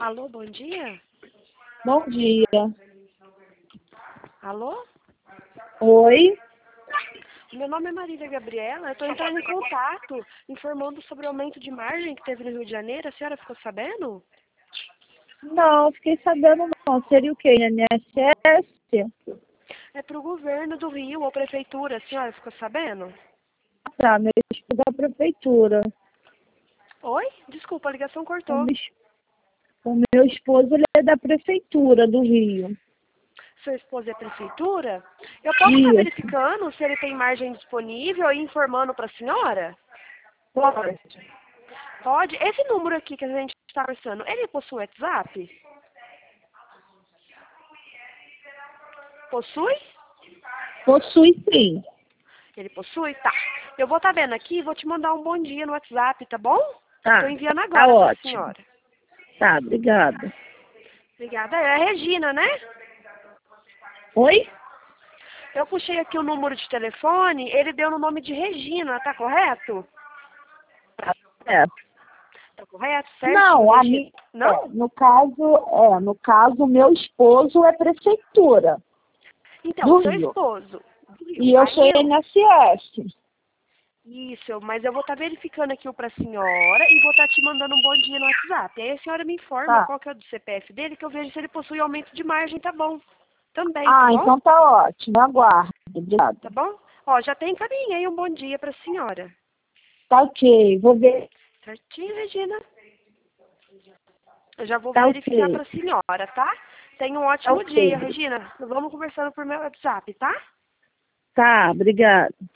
Alô, bom dia? Bom dia. Alô? Oi? Meu nome é Marília Gabriela, eu estou entrando em contato, informando sobre o aumento de margem que teve no Rio de Janeiro. A senhora ficou sabendo? Não, fiquei sabendo não. Seria o quê? INSS? É para o governo do Rio ou prefeitura. A senhora ficou sabendo? Tá, meu esposo é da prefeitura. Oi? Desculpa, a ligação O cortou. meu esposo ele é da prefeitura do Rio. Sua esposa é prefeitura? Eu posso estar Isso. verificando se ele tem margem disponível e informando para a senhora? Pode. Pode? Esse número aqui que a gente está conversando, ele possui WhatsApp? Possui? Possui sim. Ele possui? Tá. Eu vou estar vendo aqui e vou te mandar um bom dia no WhatsApp, tá bom? Estou Tá. enviando Tá agora para a ótimo. senhora. Tá, obrigada. Obrigada. É a Regina, né? Oi? Eu puxei aqui o número de telefone, ele deu no nome de Regina, tá correto? É. Tá correto? Certinho, Não, a Regina. minha, Não? no caso, meu esposo é prefeitura Então, do seu Rio. esposo. Do Rio. E eu sou Aí eu. INSS. Isso, mas eu vou estar verificando aqui o pra senhora e vou estar te mandando um bom dia no WhatsApp. Aí a senhora me informa Tá. qual que é o do CPF dele, que eu vejo se ele possui aumento de margem, tá bom? Também, tá Ah, bom? então tá ótimo. Aguardo. Obrigada. Tá bom? Ó, já tem encaminhei um bom dia pra senhora. Tá ok. Vou ver. Certinho, Regina? Eu já vou Tá verificar ok. pra senhora, tá? Tenha um Tá ótimo ok. dia, Regina. Vamos conversando por meu WhatsApp, tá? Tá, obrigada.